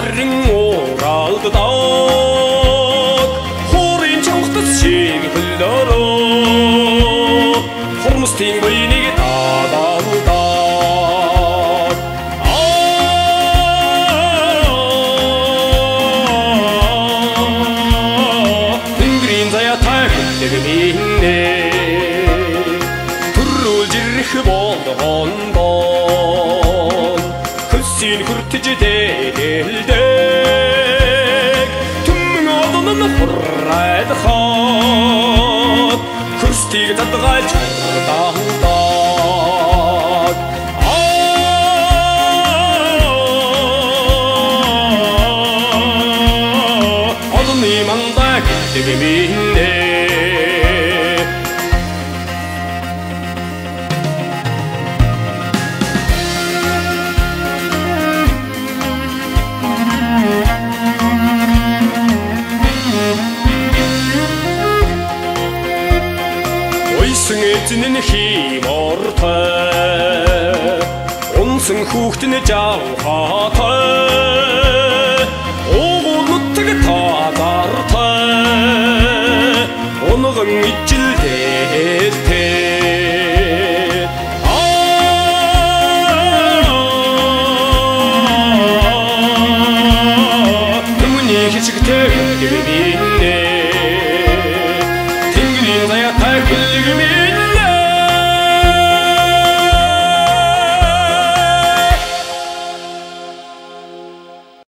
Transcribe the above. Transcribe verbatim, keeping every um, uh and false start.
сарын оралдыдаг хорын чанхтас шиг хөлөөрөө хормостын буйныг дадаалдаг тэнгэрийн заяатай хөлтөгмийнэ төрүүлж ирэх болгондоо хөсийн хүртэж дээлдэг түмэн олон хуррайд хаад хөрстийг задгаалж даалдаг олонний мандаа гэтэгмийнэ эзэн химортой унсан хүүхдэн жавхатай уугуултг таазартай унган ич